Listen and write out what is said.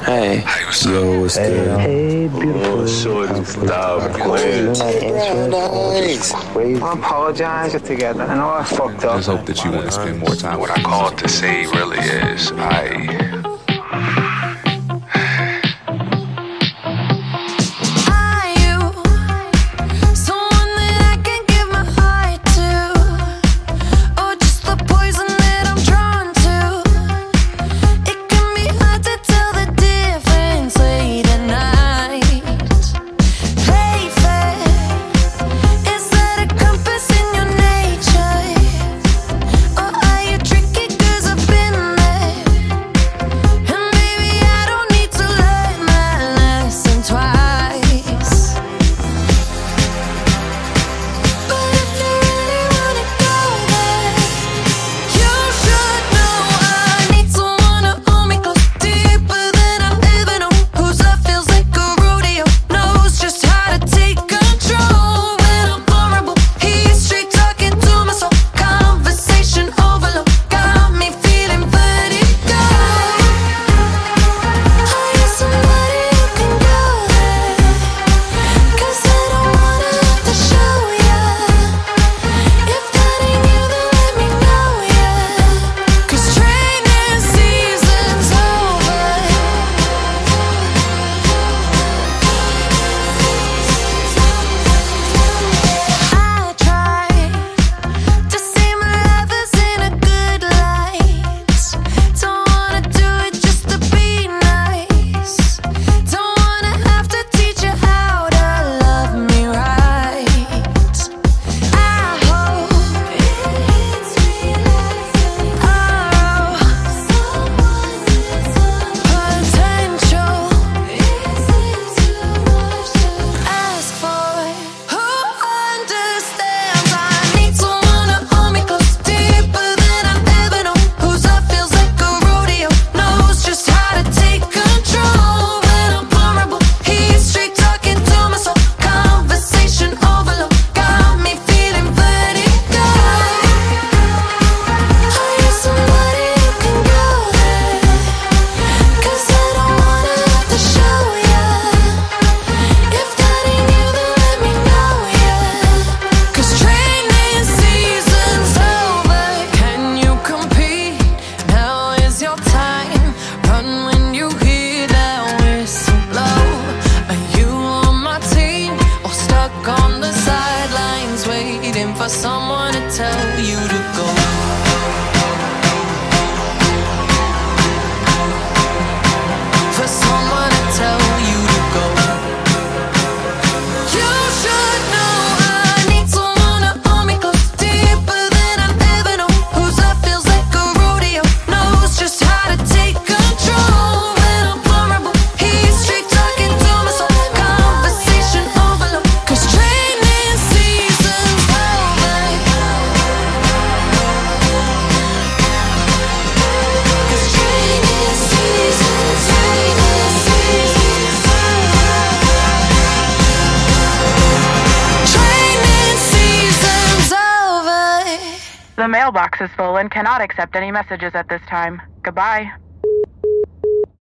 Hey. Hey, what's Yo, up? what's good? Hey, beautiful. Shorty, stop You're playing. not answering the phone, which is crazy. I apologize together. I know I fucked up. Just hope that you want to spend more time. What I called to say really is for someone to tell you to go. For someone to tell you to go. You should know I need someone to hold me close, deeper than I've ever known. Whose love feels like a rodeo, knows just how to take control. When I'm vulnerable, he's straight talking to my soul. Conversation overload, 'cause training season's over. 'Cause training season's over. The mailbox is full and cannot accept any messages at this time. Goodbye.